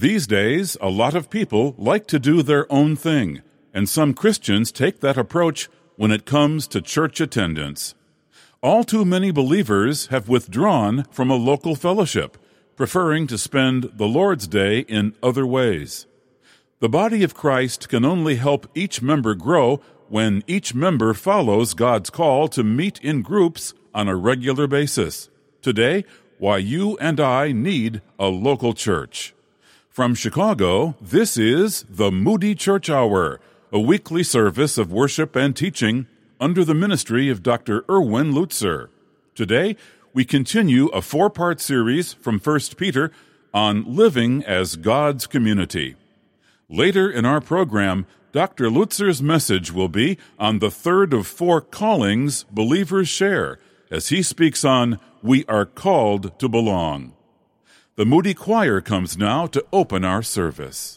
These days, a lot of people like to do their own thing, and some Christians take that approach when it comes to church attendance. All too many believers have withdrawn from a local fellowship, preferring to spend the Lord's Day in other ways. The body of Christ can only help each member grow when each member follows God's call to meet in groups on a regular basis. Today, why you and I need a local church. From Chicago, this is the Moody Church Hour, a weekly service of worship and teaching under the ministry of Dr. Erwin Lutzer. Today, we continue a 4-part series from 1 Peter on living as God's community. Later in our program, Dr. Lutzer's message will be on the third of 4 callings believers share, as he speaks on We Are Called to Belong. The Moody Choir comes now to open our service.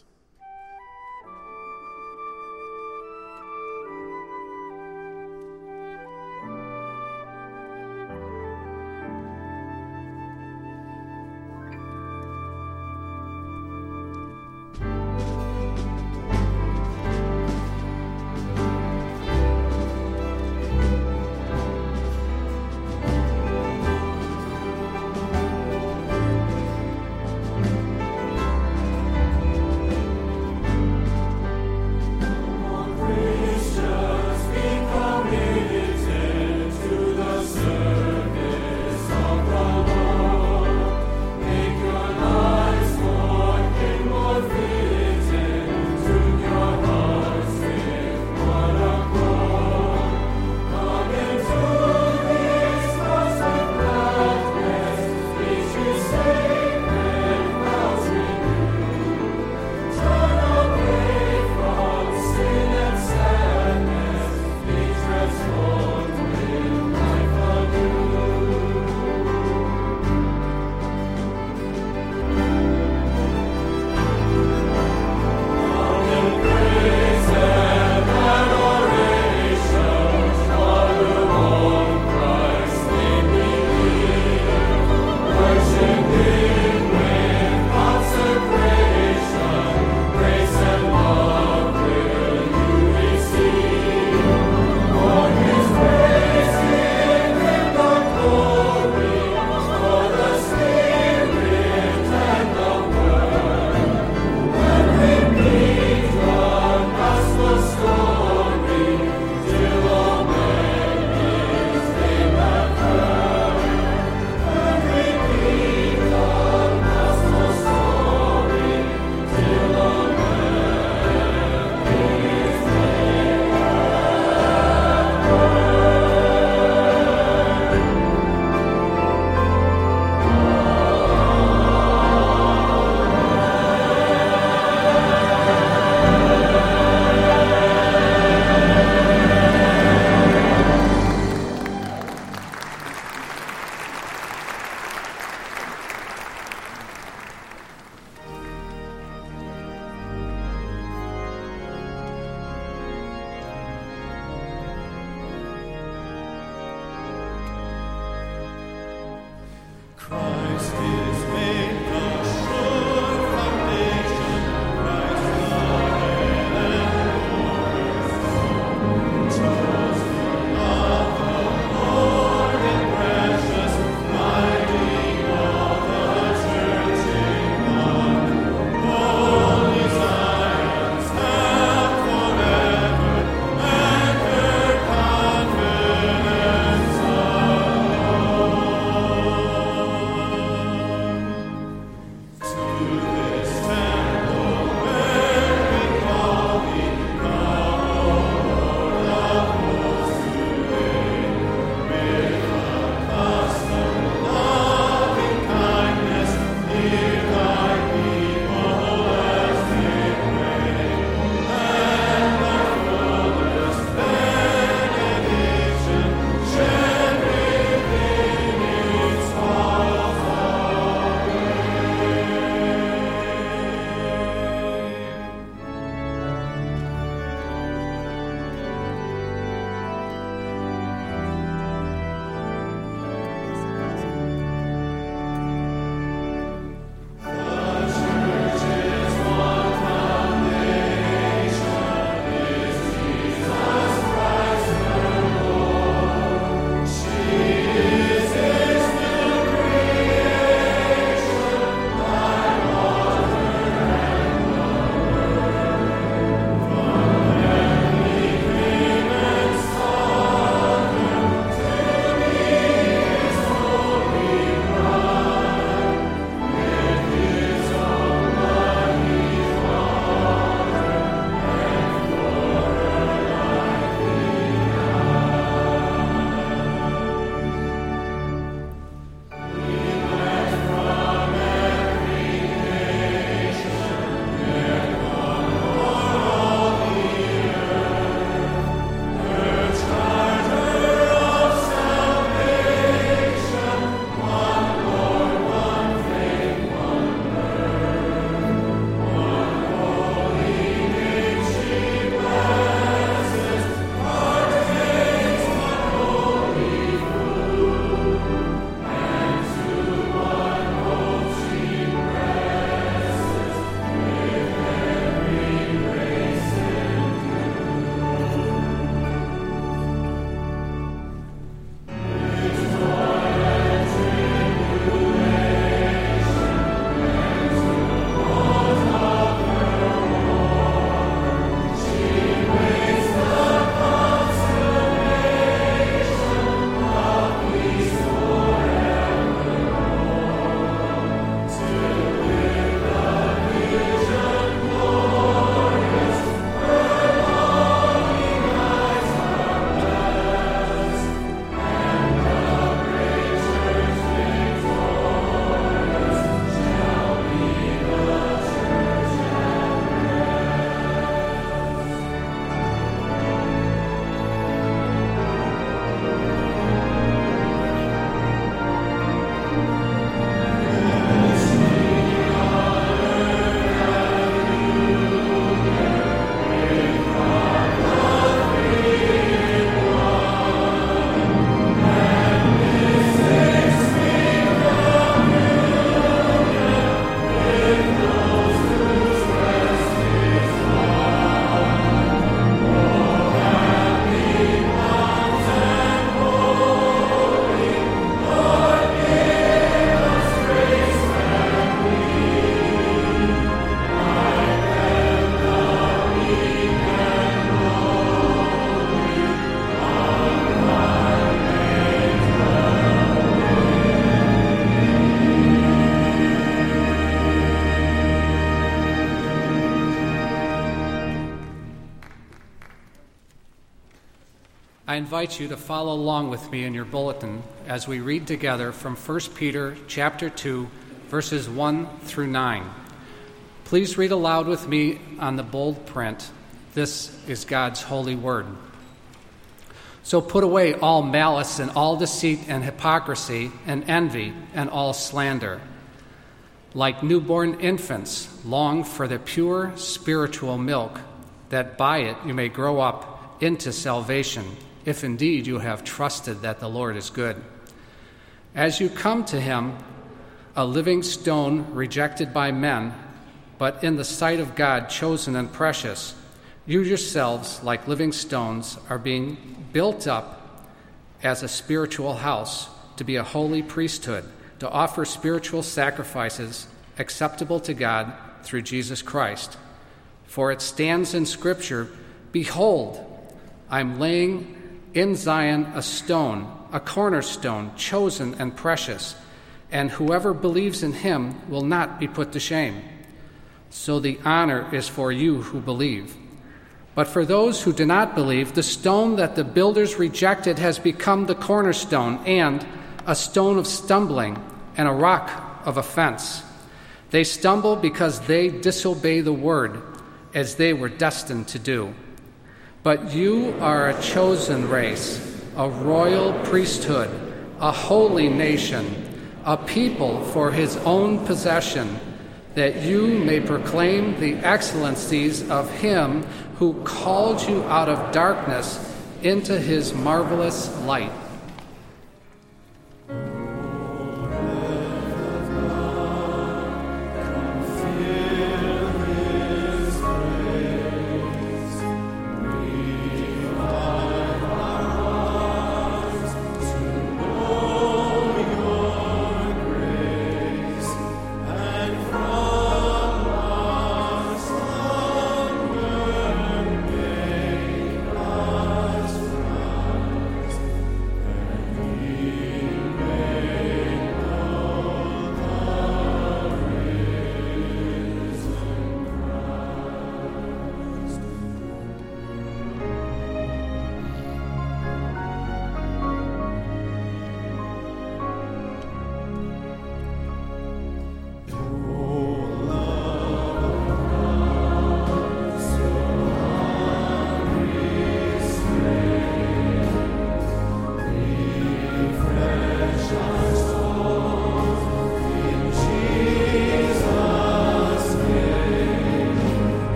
I invite you to follow along with me in your bulletin as we read together from 1 Peter chapter 2, verses 1 through 9. Please read aloud with me on the bold print. This is God's holy word. So put away all malice and all deceit and hypocrisy and envy and all slander. Like newborn infants, long for the pure spiritual milk, that by it you may grow up into salvation, if indeed you have trusted that the Lord is good. As you come to him, a living stone rejected by men, but in the sight of God chosen and precious, you yourselves, like living stones, are being built up as a spiritual house, to be a holy priesthood, to offer spiritual sacrifices acceptable to God through Jesus Christ. For it stands in Scripture, "Behold, I'm laying in Zion a stone, a cornerstone, chosen and precious, and whoever believes in him will not be put to shame." So the honor is for you who believe. But for those who do not believe, the stone that the builders rejected has become the cornerstone, and a stone of stumbling and a rock of offense. They stumble because they disobey the word, as they were destined to do. But you are a chosen race, a royal priesthood, a holy nation, a people for his own possession, that you may proclaim the excellencies of him who called you out of darkness into his marvelous light.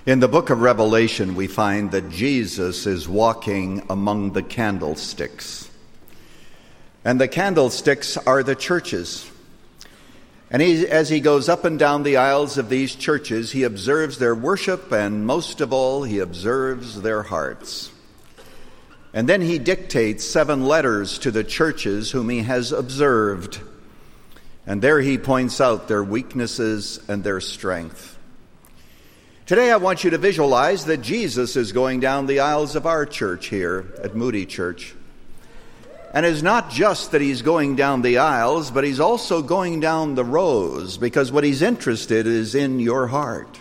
In the book of Revelation, we find that Jesus is walking among the candlesticks. And the candlesticks are the churches. And as he goes up and down the aisles of these churches, he observes their worship, and most of all, he observes their hearts. And then he dictates 7 letters to the churches whom he has observed. And there he points out their weaknesses and their strength. Today I want you to visualize that Jesus is going down the aisles of our church here at Moody Church. And it's not just that he's going down the aisles, but he's also going down the rows, because what he's interested is in your heart.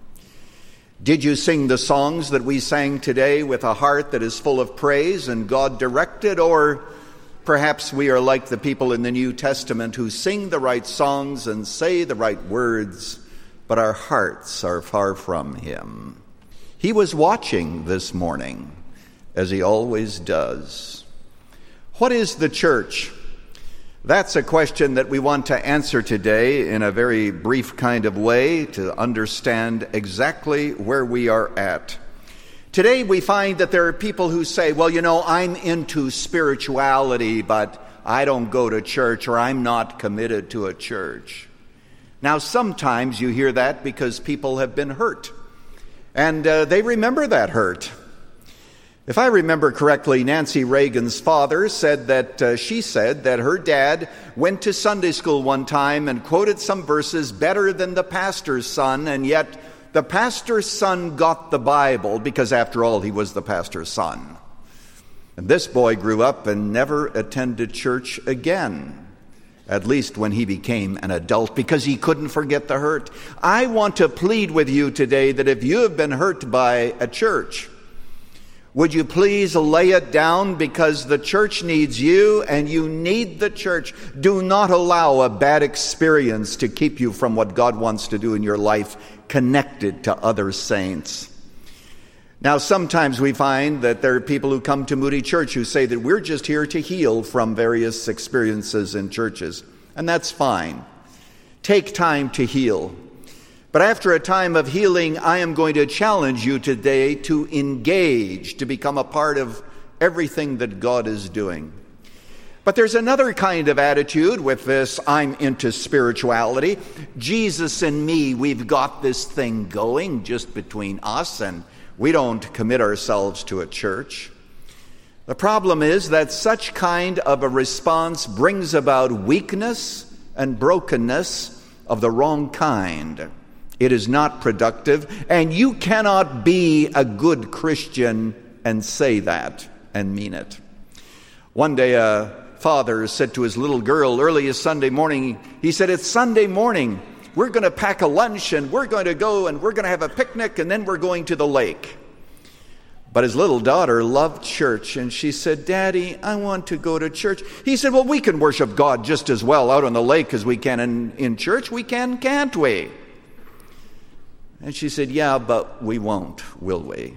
Did you sing the songs that we sang today with a heart that is full of praise and God-directed? Or perhaps we are like the people in the New Testament who sing the right songs and say the right words, but our hearts are far from him. He was watching this morning, as he always does. What is the church? That's a question that we want to answer today in a very brief kind of way to understand exactly where we are at. Today we find that there are people who say, well, I'm into spirituality, but I don't go to church, or I'm not committed to a church. Now, sometimes you hear that because people have been hurt, and they remember that hurt. If I remember correctly, Nancy Reagan's father said that she said that her dad went to Sunday school one time and quoted some verses better than the pastor's son, and yet the pastor's son got the Bible because, after all, he was the pastor's son. And this boy grew up and never attended church again. At least when he became an adult, because he couldn't forget the hurt. I want to plead with you today that if you have been hurt by a church, would you please lay it down, because the church needs you and you need the church. Do not allow a bad experience to keep you from what God wants to do in your life, connected to other saints. Now, sometimes we find that there are people who come to Moody Church who say that we're just here to heal from various experiences in churches, and that's fine. Take time to heal. But after a time of healing, I am going to challenge you today to engage, to become a part of everything that God is doing. But there's another kind of attitude with this, I'm into spirituality. Jesus and me, we've got this thing going just between us, and we don't commit ourselves to a church. The problem is that such kind of a response brings about weakness and brokenness of the wrong kind. It is not productive, and you cannot be a good Christian and say that and mean it. One day a father said to his little girl early as Sunday morning, he said, "It's Sunday morning. We're going to pack a lunch, and we're going to go and we're going to have a picnic, and then we're going to the lake." But his little daughter loved church, and she said, "Daddy, I want to go to church." He said, "Well, we can worship God just as well out on the lake as we can in church. We can, can't we?" And she said, "Yeah, but we won't, will we?"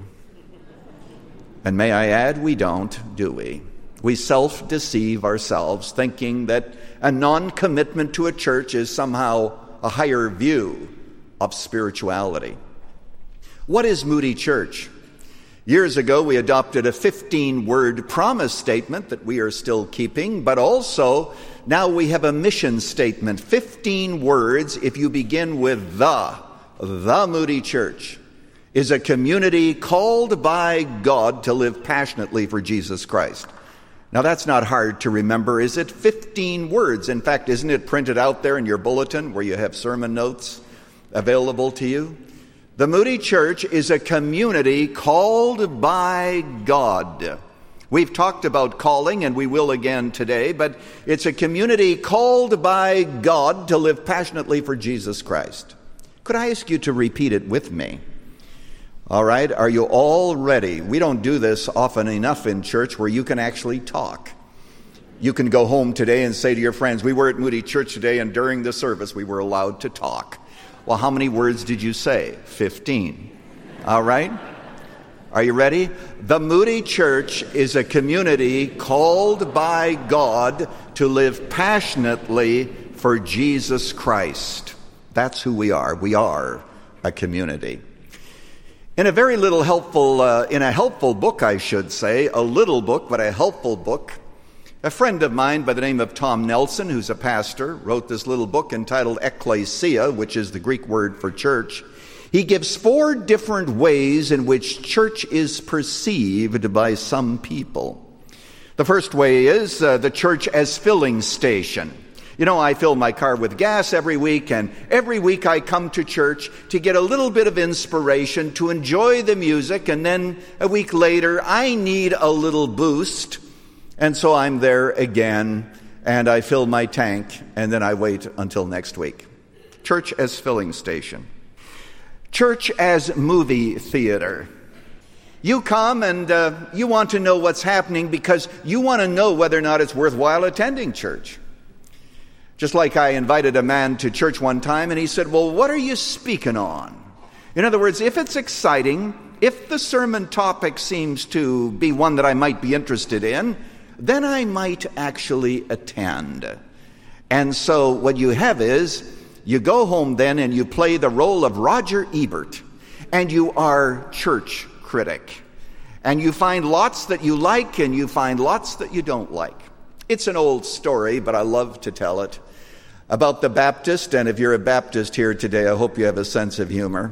And may I add, we don't, do we? We self-deceive ourselves, thinking that a non-commitment to a church is somehow a higher view of spirituality. What is Moody Church? Years ago, we adopted a 15-word promise statement that we are still keeping, but also now we have a mission statement, 15 words. If you begin with the Moody Church is a community called by God to live passionately for Jesus Christ. Now, that's not hard to remember, is it? 15 words. In fact, isn't it printed out there in your bulletin where you have sermon notes available to you? The Moody Church is a community called by God. We've talked about calling, and we will again today, but it's a community called by God to live passionately for Jesus Christ. Could I ask you to repeat it with me? All right, are you all ready? We don't do this often enough in church where you can actually talk. You can go home today and say to your friends, "We were at Moody Church today, and during the service we were allowed to talk." Well, how many words did you say? 15. All right? Are you ready? The Moody Church is a community called by God to live passionately for Jesus Christ. That's who we are. We are a community. In a very little helpful, in a helpful book, I should say, a little book, but a helpful book, a friend of mine by the name of Tom Nelson, who's a pastor, wrote this little book entitled Ecclesia, which is the Greek word for church. He gives 4 different ways in which church is perceived by some people. The first way is the church as filling station. You know, I fill my car with gas every week, and every week I come to church to get a little bit of inspiration, to enjoy the music, and then a week later I need a little boost, and so I'm there again, and I fill my tank, and then I wait until next week. Church as filling station. Church as movie theater. You come and you want to know what's happening because you want to know whether or not it's worthwhile attending church. Just like I invited a man to church one time and he said, well, what are you speaking on? In other words, if it's exciting, if the sermon topic seems to be one that I might be interested in, then I might actually attend. And so what you have is, you go home then and you play the role of Roger Ebert, and you are church critic. And you find lots that you like and you find lots that you don't like. It's an old story, but I love to tell it, about the Baptist, and if you're a Baptist here today, I hope you have a sense of humor.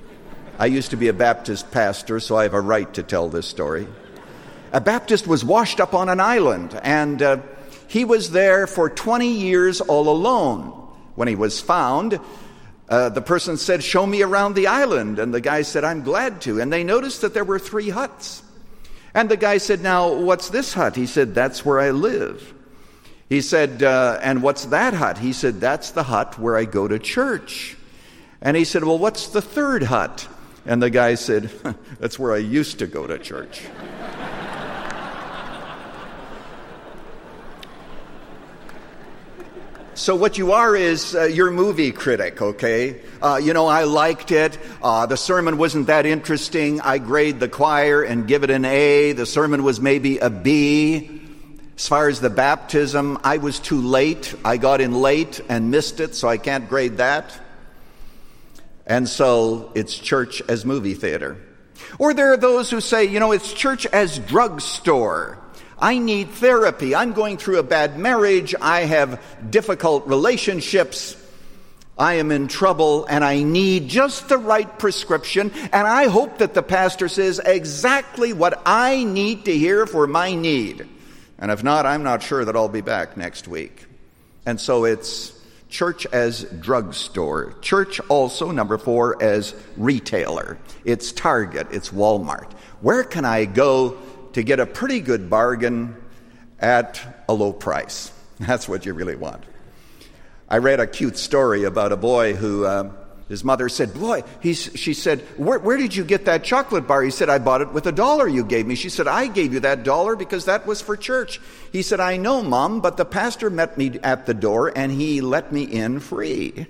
I used to be a Baptist pastor, so I have a right to tell this story. A Baptist was washed up on an island, and he was there for 20 years all alone. When he was found, the person said, show me around the island, and the guy said, I'm glad to. And they noticed that there were 3 huts. And the guy said, now, what's this hut? He said, that's where I live. He said, and what's that hut? He said, that's the hut where I go to church. And he said, well, what's the 3rd hut? And the guy said, that's where I used to go to church. So what you are is your movie critic, okay? I liked it. The sermon wasn't that interesting. I grade the choir and give it an A. The sermon was maybe a B. As far as the baptism, I was too late. I got in late and missed it, so I can't grade that. And so it's church as movie theater. Or there are those who say, it's church as drugstore. I need therapy. I'm going through a bad marriage. I have difficult relationships. I am in trouble and I need just the right prescription. And I hope that the pastor says exactly what I need to hear for my need. And if not, I'm not sure that I'll be back next week. And so it's church as drugstore. Church also, number 4, as retailer. It's Target. It's Walmart. Where can I go to get a pretty good bargain at a low price? That's what you really want. I read a cute story about a boy who, his mother said, she said, where did you get that chocolate bar? He said, I bought it with $1 you gave me. She said, I gave you that $1 because that was for church. He said, I know, Mom, but the pastor met me at the door and he let me in free.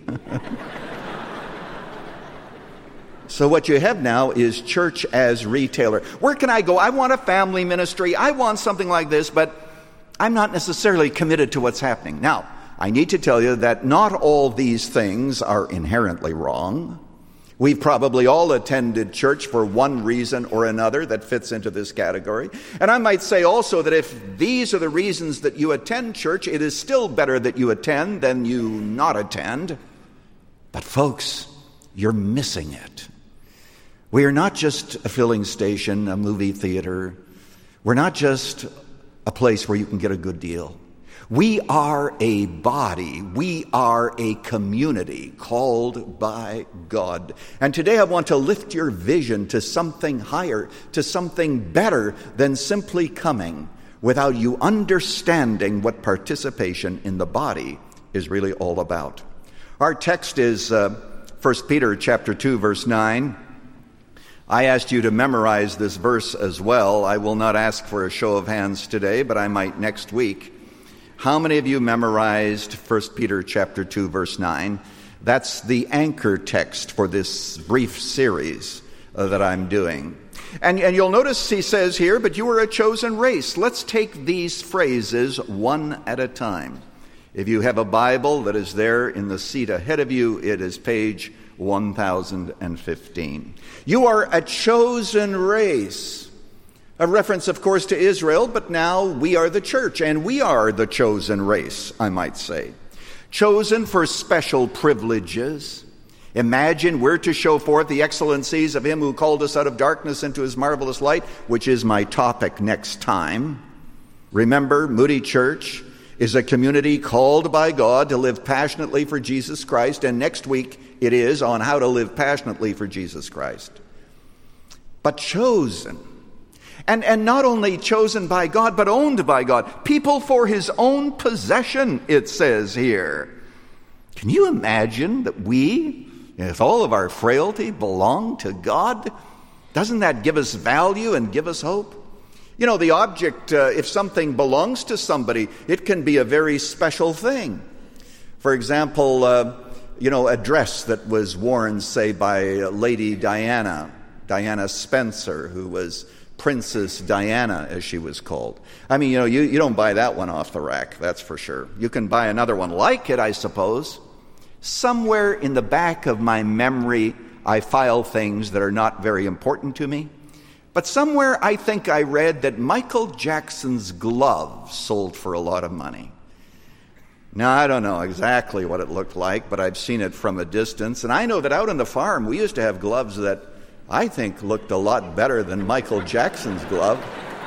So what you have now is church as retailer. Where can I go? I want a family ministry. I want something like this, but I'm not necessarily committed to what's happening. Now, I need to tell you that not all these things are inherently wrong. We've probably all attended church for one reason or another that fits into this category. And I might say also that if these are the reasons that you attend church, it is still better that you attend than you not attend. But folks, you're missing it. We are not just a filling station, a movie theater. We're not just a place where you can get a good deal. We are a body. We are a community called by God. And today I want to lift your vision to something higher, to something better than simply coming without you understanding what participation in the body is really all about. Our text is 1 Peter chapter 2, verse 9. I asked you to memorize this verse as well. I will not ask for a show of hands today, but I might next week. How many of you memorized 1 Peter chapter 2, verse 9? That's the anchor text for this brief series that I'm doing. And you'll notice he says here, but you are a chosen race. Let's take these phrases one at a time. If you have a Bible that is there in the seat ahead of you, it is page 1015. You are a chosen race. A reference, of course, to Israel, but now we are the church, and we are the chosen race, I might say. Chosen for special privileges. Imagine we're to show forth the excellencies of him who called us out of darkness into his marvelous light, which is my topic next time. Remember, Moody Church is a community called by God to live passionately for Jesus Christ, and next week it is on how to live passionately for Jesus Christ. But chosen. And not only chosen by God, but owned by God. People for his own possession, it says here. Can you imagine that we, with all of our frailty, belong to God? Doesn't that give us value and give us hope? You know, the object, if something belongs to somebody, it can be a very special thing. For example, a dress that was worn, say, by Lady Diana Spencer, who was Princess Diana, as she was called. I mean, you don't buy that one off the rack, that's for sure. You can buy another one like it, I suppose. Somewhere in the back of my memory, I file things that are not very important to me. But somewhere I think I read that Michael Jackson's glove sold for a lot of money. Now, I don't know exactly what it looked like, but I've seen it from a distance. And I know that out on the farm, we used to have gloves that I think looked a lot better than Michael Jackson's glove.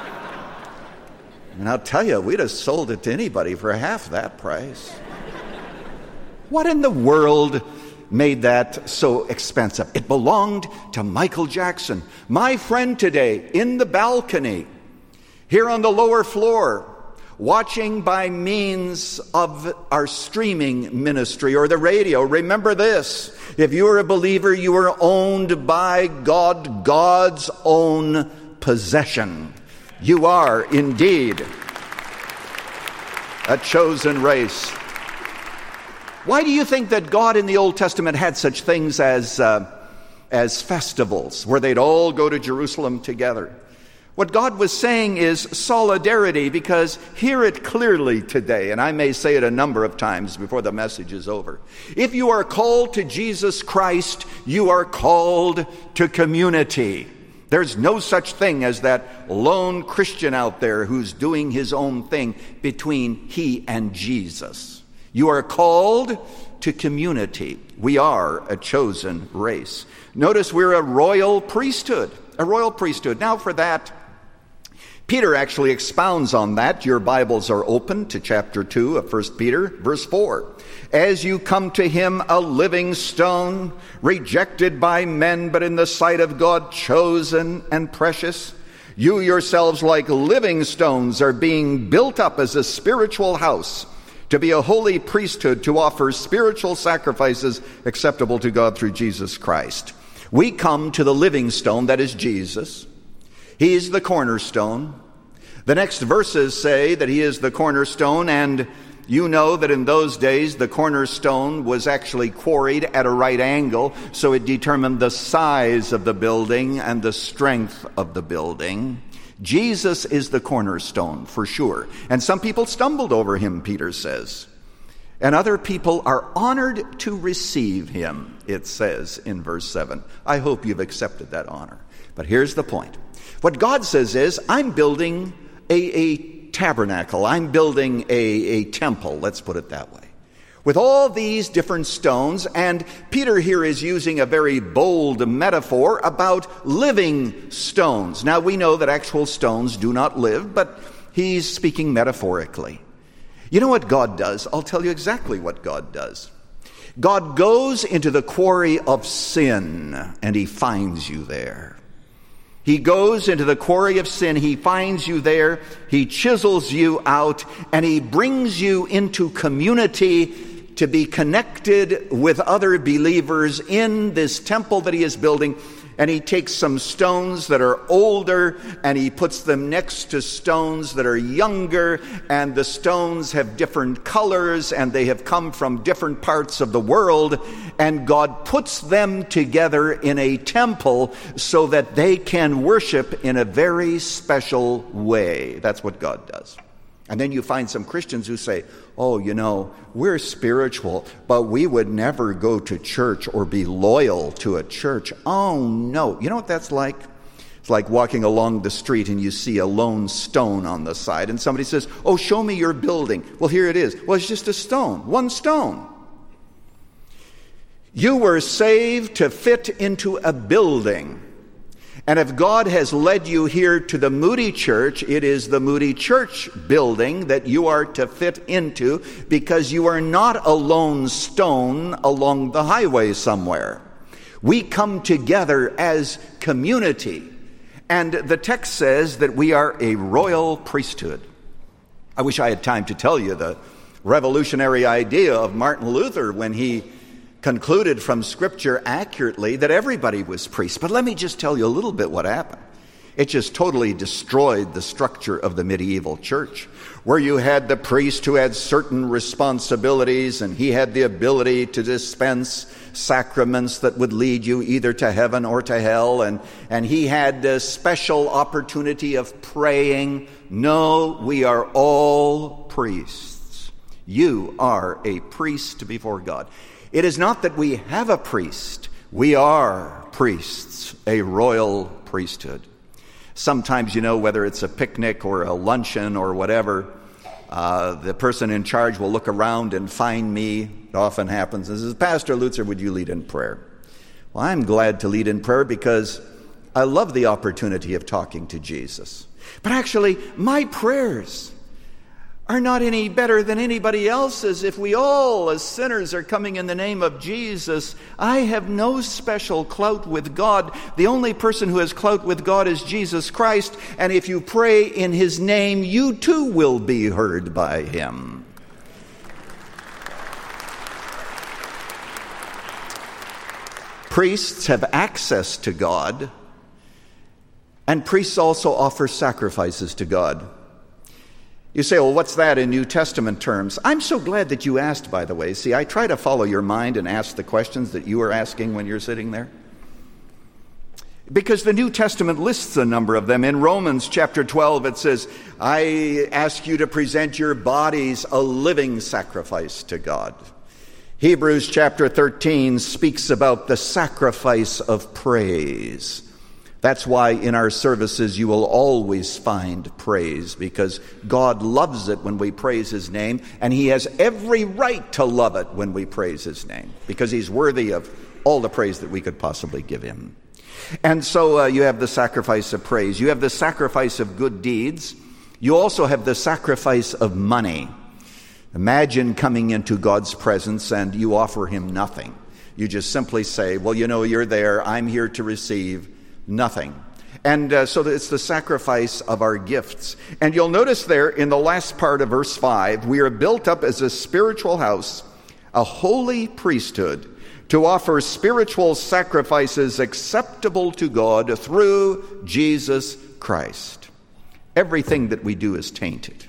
And I'll tell you, we'd have sold it to anybody for half that price. What in the world made that so expensive? It belonged to Michael Jackson. My friend today, in the balcony, here on the lower floor, watching by means of our streaming ministry or the radio, remember this: if you are a believer, you are owned by God, God's own possession. You are indeed a chosen race. Why do you think that God in the Old Testament had such things as festivals where they'd all go to Jerusalem together? What God was saying is solidarity, because hear it clearly today, and I may say it a number of times before the message is over. If you are called to Jesus Christ, you are called to community. There's no such thing as that lone Christian out there who's doing his own thing between he and Jesus. You are called to community. We are a chosen race. Notice we're a royal priesthood. A royal priesthood. Now for that, Peter actually expounds on that. Your Bibles are open to chapter 2 of 1 Peter, verse 4. As you come to him, a living stone, rejected by men, but in the sight of God chosen and precious, you yourselves, like living stones, are being built up as a spiritual house, to be a holy priesthood, to offer spiritual sacrifices acceptable to God through Jesus Christ. We come to the living stone, that is Jesus. He is the cornerstone. The next verses say that he is the cornerstone, and you know that in those days the cornerstone was actually quarried at a right angle, so it determined the size of the building and the strength of the building. Jesus is the cornerstone, for sure. And some people stumbled over him, Peter says. And other people are honored to receive him, it says in verse 7. I hope you've accepted that honor. But here's the point. What God says is, I'm building a tabernacle. I'm building a temple, let's put it that way, with all these different stones. And Peter here is using a very bold metaphor about living stones. Now, we know that actual stones do not live, but he's speaking metaphorically. You know what God does? I'll tell you exactly what God does. God goes into the quarry of sin, and he finds you there. He goes into the quarry of sin, he finds you there, he chisels you out, and he brings you into community to be connected with other believers in this temple that he is building. And he takes some stones that are older and he puts them next to stones that are younger, and the stones have different colors and they have come from different parts of the world, and God puts them together in a temple so that they can worship in a very special way. That's what God does. And then you find some Christians who say, oh, we're spiritual, but we would never go to church or be loyal to a church. Oh, no. You know what that's like? It's like walking along the street and you see a lone stone on the side, and somebody says, oh, show me your building. Well, here it is. Well, it's just a stone, one stone. You were saved to fit into a building. And if God has led you here to the Moody Church, it is the Moody Church building that you are to fit into, because you are not a lone stone along the highway somewhere. We come together as community. And the text says that we are a royal priesthood. I wish I had time to tell you the revolutionary idea of Martin Luther when he concluded from Scripture accurately that everybody was priests. But let me just tell you a little bit what happened. It just totally destroyed the structure of the medieval church, where you had the priest who had certain responsibilities, and he had the ability to dispense sacraments that would lead you either to heaven or to hell, and he had a special opportunity of praying. No, we are all priests. You are a priest before God. It is not that we have a priest. We are priests, a royal priesthood. Sometimes, whether it's a picnic or a luncheon or whatever, the person in charge will look around and find me. It often happens and says, Pastor Lutzer, would you lead in prayer? Well, I'm glad to lead in prayer because I love the opportunity of talking to Jesus. But actually, my prayers are not any better than anybody else's. If we all, as sinners, are coming in the name of Jesus, I have no special clout with God. The only person who has clout with God is Jesus Christ, and if you pray in His name, you too will be heard by Him. Priests have access to God, and priests also offer sacrifices to God. You say, well, what's that in New Testament terms? I'm so glad that you asked, by the way. See, I try to follow your mind and ask the questions that you are asking when you're sitting there. Because the New Testament lists a number of them. In Romans chapter 12, it says, I ask you to present your bodies a living sacrifice to God. Hebrews chapter 13 speaks about the sacrifice of praise. That's why in our services you will always find praise, because God loves it when we praise His name, and He has every right to love it when we praise His name, because He's worthy of all the praise that we could possibly give Him. And so you have the sacrifice of praise. You have the sacrifice of good deeds. You also have the sacrifice of money. Imagine coming into God's presence and you offer Him nothing. You just simply say, well, you're there. I'm here to receive nothing. And so it's the sacrifice of our gifts. And you'll notice there in the last part of verse 5, we are built up as a spiritual house, a holy priesthood, to offer spiritual sacrifices acceptable to God through Jesus Christ. Everything that we do is tainted.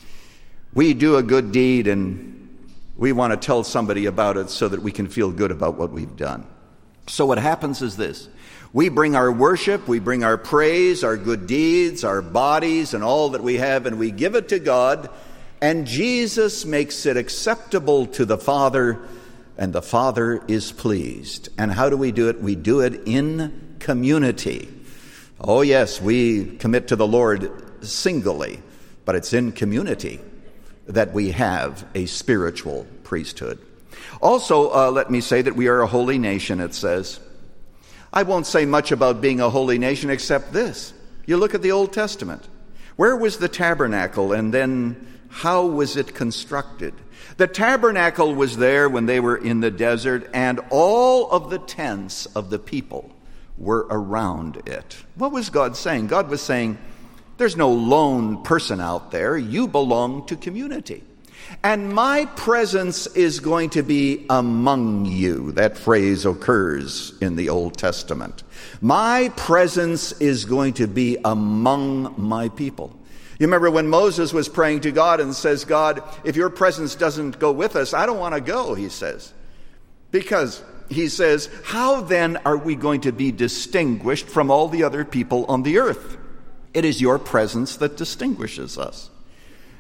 We do a good deed and we want to tell somebody about it so that we can feel good about what we've done. So what happens is this. We bring our worship, we bring our praise, our good deeds, our bodies, and all that we have, and we give it to God, and Jesus makes it acceptable to the Father, and the Father is pleased. And how do we do it? We do it in community. Oh yes, we commit to the Lord singly, but it's in community that we have a spiritual priesthood. Also, let me say that we are a holy nation, it says. I won't say much about being a holy nation except this. You look at the Old Testament. Where was the tabernacle, and then how was it constructed? The tabernacle was there when they were in the desert, and all of the tents of the people were around it. What was God saying? God was saying, there's no lone person out there. You belong to community. And my presence is going to be among you. That phrase occurs in the Old Testament. My presence is going to be among my people. You remember when Moses was praying to God and says, God, if your presence doesn't go with us, I don't want to go, he says. Because he says, how then are we going to be distinguished from all the other people on the earth? It is your presence that distinguishes us.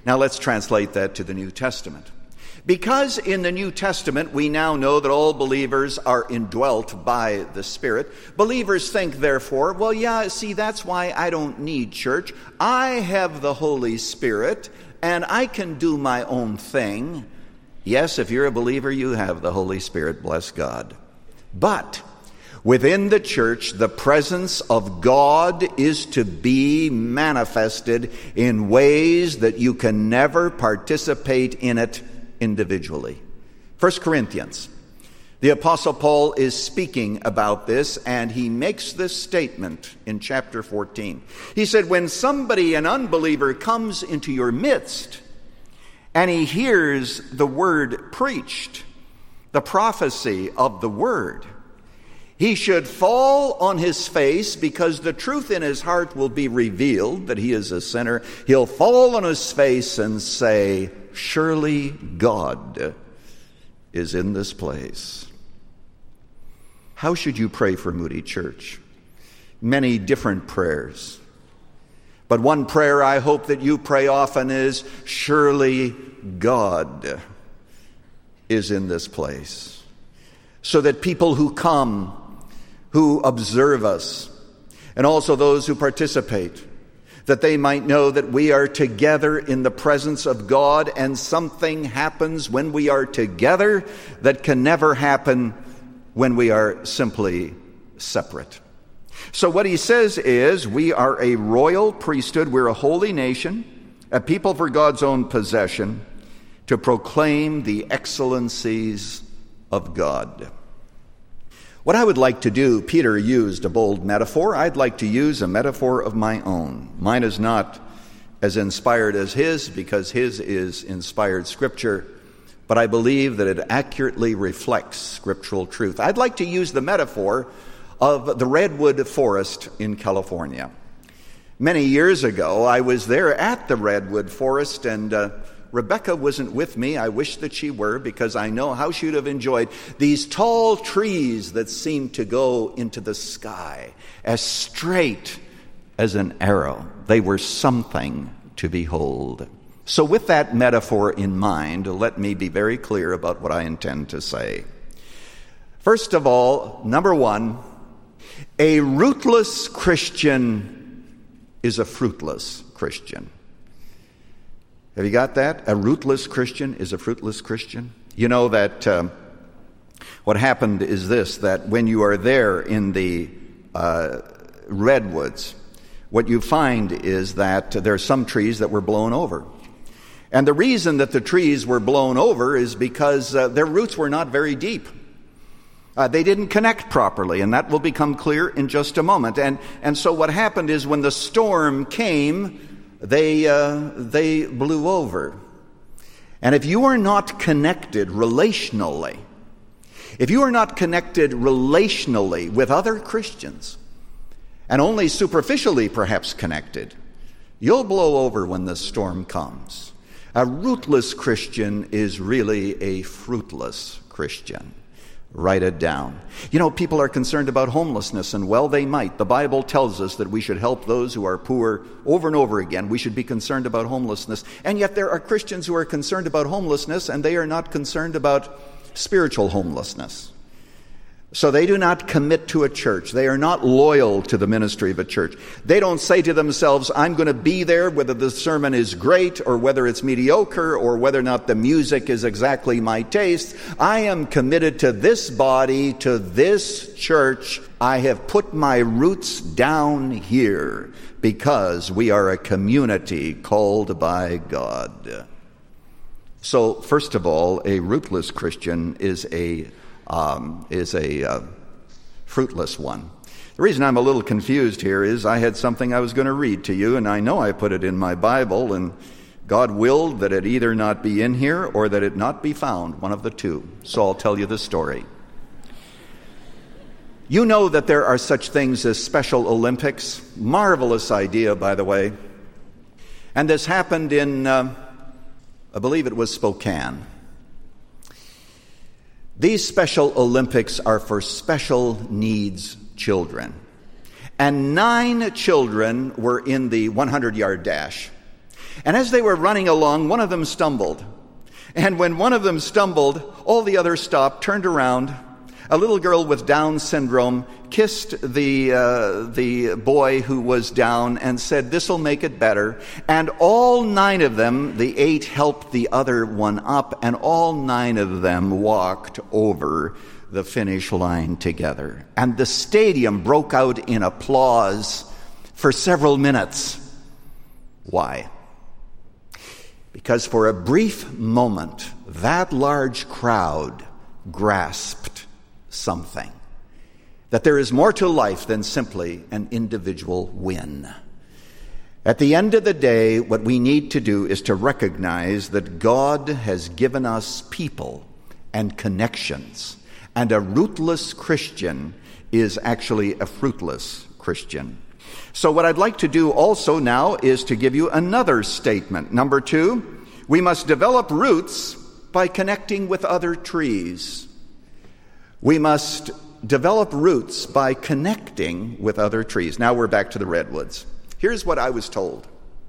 Now let's translate that to the New Testament. Because in the New Testament we now know that all believers are indwelt by the Spirit, believers think, therefore, well, yeah, see, that's why I don't need church. I have the Holy Spirit, and I can do my own thing. Yes, if you're a believer, you have the Holy Spirit, bless God. But within the church, the presence of God is to be manifested in ways that you can never participate in it individually. 1 Corinthians, the Apostle Paul is speaking about this, and he makes this statement in chapter 14. He said, when somebody, an unbeliever, comes into your midst and he hears the word preached, the prophecy of the word, he should fall on his face, because the truth in his heart will be revealed that he is a sinner. He'll fall on his face and say, surely God is in this place. How should you pray for Moody Church? Many different prayers. But one prayer I hope that you pray often is, surely God is in this place. So that people who come, who observe us, and also those who participate, that they might know that we are together in the presence of God, and something happens when we are together that can never happen when we are simply separate. So what he says is, we are a royal priesthood, we're a holy nation, a people for God's own possession, to proclaim the excellencies of God. What I would like to do, Peter used a bold metaphor. I'd like to use a metaphor of my own. Mine is not as inspired as his, because his is inspired scripture, but I believe that it accurately reflects scriptural truth. I'd like to use the metaphor of the redwood forest in California. Many years ago, I was there at the redwood forest, and Rebecca wasn't with me. I wish that she were, because I know how she would have enjoyed these tall trees that seemed to go into the sky as straight as an arrow. They were something to behold. So with that metaphor in mind, let me be very clear about what I intend to say. First of all, number one, a rootless Christian is a fruitless Christian. Have you got that? A rootless Christian is a fruitless Christian. You know that what happened is this, that when you are there in the redwoods, what you find is that there are some trees that were blown over. And the reason that the trees were blown over is because their roots were not very deep. They didn't connect properly, and that will become clear in just a moment. And so what happened is, when the storm came, they blew over. And if you are not connected relationally, with other Christians, and only superficially perhaps connected, you'll blow over when the storm comes. A rootless Christian is really a fruitless Christian. Write it down. You know, people are concerned about homelessness, and well, they might. The Bible tells us that we should help those who are poor over and over again. We should be concerned about homelessness. And yet there are Christians who are concerned about homelessness, and they are not concerned about spiritual homelessness. So they do not commit to a church. They are not loyal to the ministry of a church. They don't say to themselves, I'm going to be there whether the sermon is great or whether it's mediocre or whether or not the music is exactly my taste. I am committed to this body, to this church. I have put my roots down here because we are a community called by God. So, first of all, a rootless Christian is a fruitless one. The reason I'm a little confused here is I had something I was going to read to you, and I know I put it in my Bible, and God willed that it either not be in here or that it not be found, one of the two. So I'll tell you the story. You know that there are such things as Special Olympics. Marvelous idea, by the way. And this happened in, I believe it was Spokane. These Special Olympics are for special needs children. And 9 children were in the 100-yard dash. And as they were running along, one of them stumbled. And when one of them stumbled, all the others stopped, turned around. A little girl with Down syndrome kissed the boy who was down and said, "This'll make it better." And all 9 of them, the 8 helped the other one up, and all 9 of them walked over the finish line together. And the stadium broke out in applause for several minutes. Why? Because for a brief moment, that large crowd grasped something. That there is more to life than simply an individual win. At the end of the day, what we need to do is to recognize that God has given us people and connections. And a rootless Christian is actually a fruitless Christian. So what I'd like to do also now is to give you another statement. Number 2, we must develop roots by connecting with other trees. We must develop roots by connecting with other trees. Now we're back to the redwoods. Here's what I was told.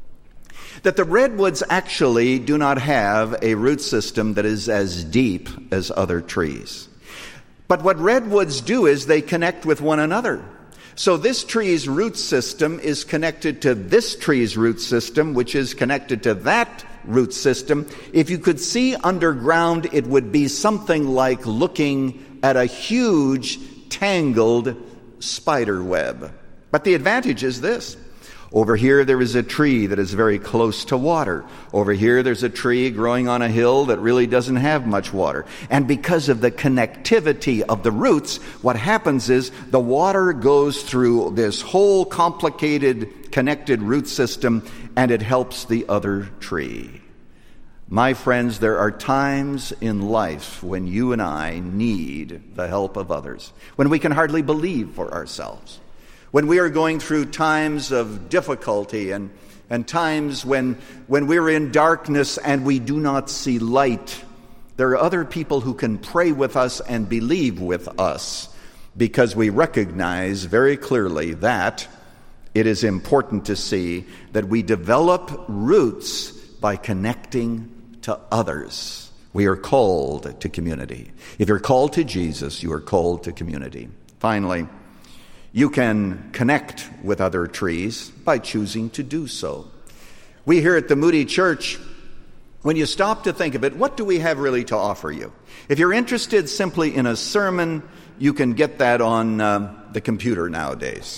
That the redwoods actually do not have a root system that is as deep as other trees. But what redwoods do is they connect with one another. So this tree's root system is connected to this tree's root system, which is connected to that root system. If you could see underground, it would be something like looking at a huge, tangled spider web. But the advantage is this. Over here there is a tree that is very close to water. Over here there's a tree growing on a hill that really doesn't have much water. And because of the connectivity of the roots, what happens is the water goes through this whole complicated connected root system and it helps the other tree. My friends, there are times in life when you and I need the help of others, when we can hardly believe for ourselves, when we are going through times of difficulty and times when we're in darkness and we do not see light. There are other people who can pray with us and believe with us because we recognize very clearly that it is important to see that we develop roots by connecting to others. We are called to community. If you're called to Jesus, you are called to community. Finally, you can connect with other trees by choosing to do so. We here at the Moody Church, when you stop to think of it, what do we have really to offer you? If you're interested simply in a sermon, you can get that on the computer nowadays.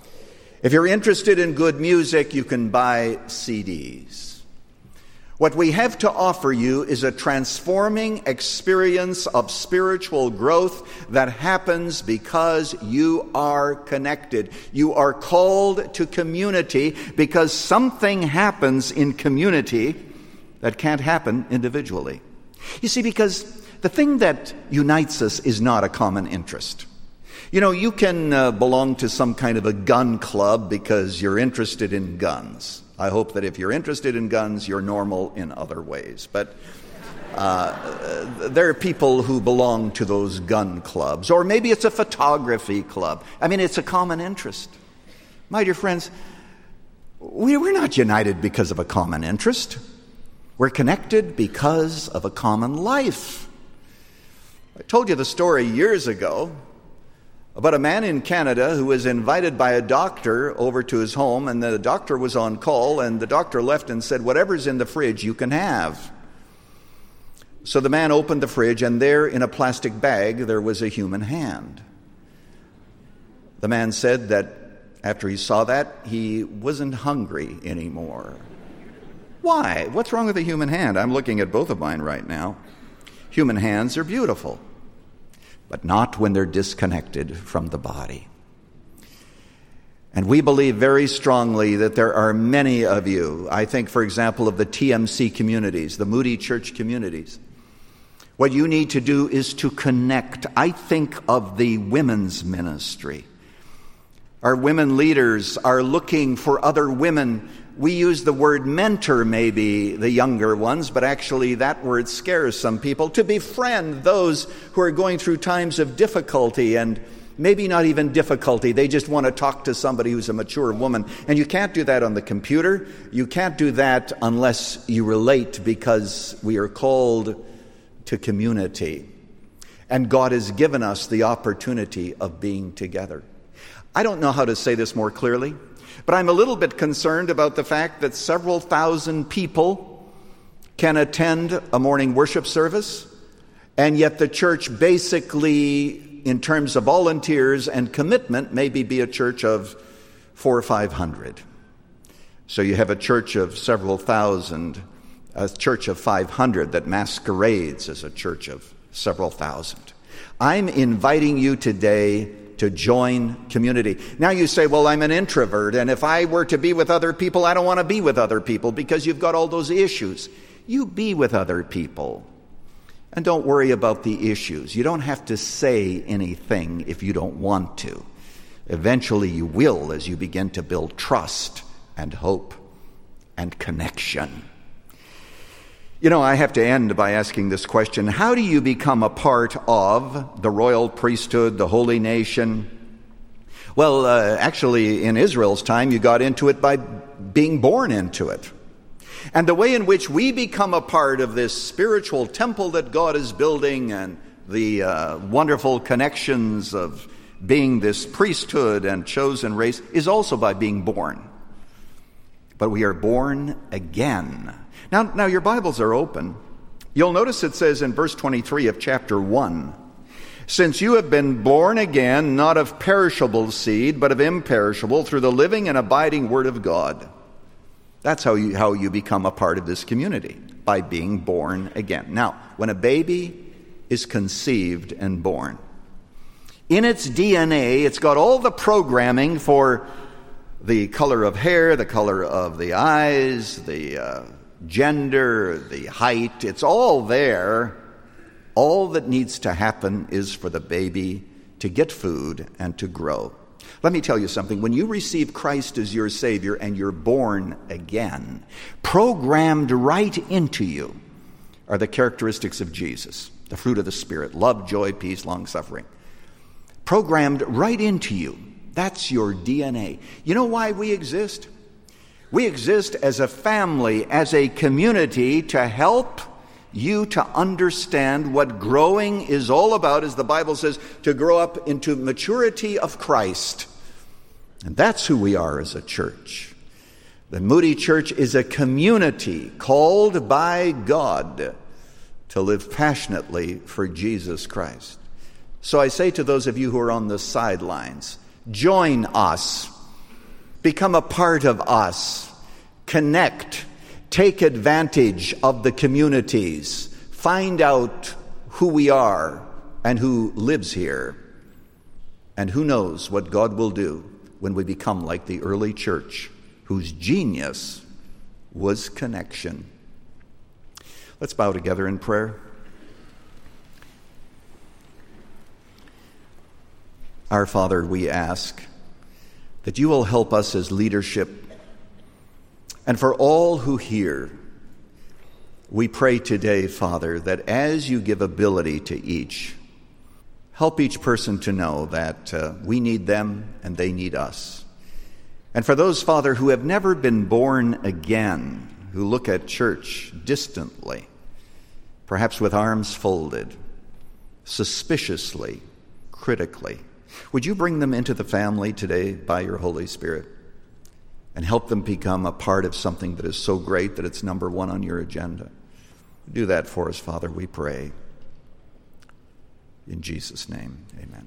If you're interested in good music, you can buy CDs. What we have to offer you is a transforming experience of spiritual growth that happens because you are connected. You are called to community because something happens in community that can't happen individually. You see, because the thing that unites us is not a common interest. You know, you can belong to some kind of a gun club because you're interested in guns. I hope that if you're interested in guns, you're normal in other ways. But there are people who belong to those gun clubs. Or maybe it's a photography club. I mean, it's a common interest. My dear friends, we're not united because of a common interest. We're connected because of a common life. I told you the story years ago about a man in Canada who was invited by a doctor over to his home, and the doctor was on call, and the doctor left and said, "Whatever's in the fridge, you can have." So the man opened the fridge, and there in a plastic bag, there was a human hand. The man said that after he saw that, he wasn't hungry anymore. Why? What's wrong with a human hand? I'm looking at both of mine right now. Human hands are beautiful, but not when they're disconnected from the body. And we believe very strongly that there are many of you, I think, for example, of the TMC communities, the Moody Church communities. What you need to do is to connect. I think of the women's ministry. Our women leaders are looking for other women. We use the word mentor, maybe the younger ones, but actually that word scares some people, to befriend those who are going through times of difficulty and maybe not even difficulty. They just want to talk to somebody who's a mature woman. And you can't do that on the computer. You can't do that unless you relate, because we are called to community. And God has given us the opportunity of being together. I don't know how to say this more clearly, but I'm a little bit concerned about the fact that several thousand people can attend a morning worship service, and yet the church basically, in terms of volunteers and commitment, maybe be a church of 400 or 500. So you have a church of several thousand, a church of 500 that masquerades as a church of several thousand. I'm inviting you today to join community. Now you say, well, I'm an introvert, and if I were to be with other people, I don't want to be with other people because you've got all those issues. You be with other people, and don't worry about the issues. You don't have to say anything if you don't want to. Eventually you will, as you begin to build trust and hope and connection. You know, I have to end by asking this question: how do you become a part of the royal priesthood, the holy nation? Well, actually, in Israel's time, you got into it by being born into it. And the way in which we become a part of this spiritual temple that God is building, and the wonderful connections of being this priesthood and chosen race, is also by being born. But we are born again. Now your Bibles are open. You'll notice it says in verse 23 of chapter 1, "Since you have been born again, not of perishable seed, but of imperishable, through the living and abiding word of God." That's how you become a part of this community, by being born again. Now, when a baby is conceived and born, in its DNA, it's got all the programming for the color of hair, the color of the eyes, the gender, the height. It's all there. All that needs to happen is for the baby to get food and to grow. Let me tell you something. When you receive Christ as your Savior and you're born again, programmed right into you are the characteristics of Jesus, the fruit of the Spirit: love, joy, peace, long-suffering. Programmed right into you. That's your DNA. You know why we exist? We exist as a family, as a community, to help you to understand what growing is all about, as the Bible says, to grow up into maturity of Christ. And that's who we are as a church. The Moody Church is a community called by God to live passionately for Jesus Christ. So I say to those of you who are on the sidelines, join us. Become a part of us. Connect. Take advantage of the communities. Find out who we are and who lives here. And who knows what God will do when we become like the early church, whose genius was connection. Let's bow together in prayer. Our Father, we ask that you will help us as leadership, and for all who hear, we pray today, Father, that as you give ability to each, help each person to know that we need them and they need us. And for those, Father, who have never been born again, who look at church distantly, perhaps with arms folded, suspiciously, critically, would you bring them into the family today by your Holy Spirit and help them become a part of something that is so great that it's number one on your agenda? Do that for us, Father, we pray. In Jesus' name, amen.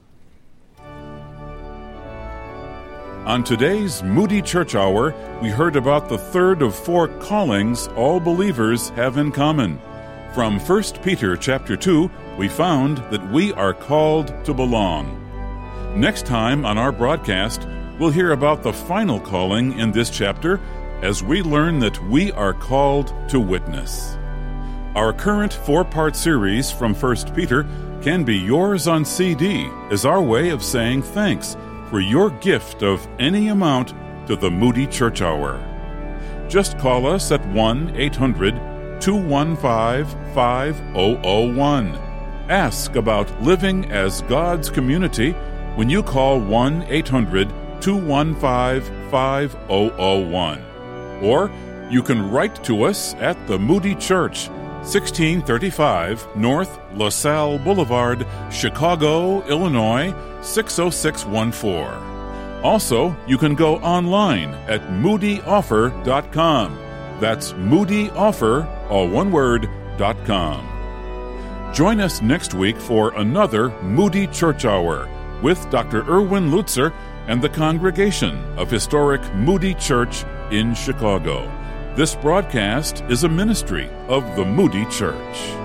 On today's Moody Church Hour, we heard about the third of 4 callings all believers have in common. From 1 Peter chapter 2, we found that we are called to belong. Next time on our broadcast, we'll hear about the final calling in this chapter as we learn that we are called to witness. Our current 4-part series from 1 Peter can be yours on CD as our way of saying thanks for your gift of any amount to the Moody Church Hour. Just call us at 1-800-215-5001. Ask about living as God's community when you call 1-800-215-5001. Or you can write to us at the Moody Church, 1635 North LaSalle Boulevard, Chicago, Illinois, 60614. Also, you can go online at moodyoffer.com. That's moodyoffer, all one word, .com. Join us next week for another Moody Church Hour with Dr. Erwin Lutzer and the congregation of historic Moody Church in Chicago. This broadcast is a ministry of the Moody Church.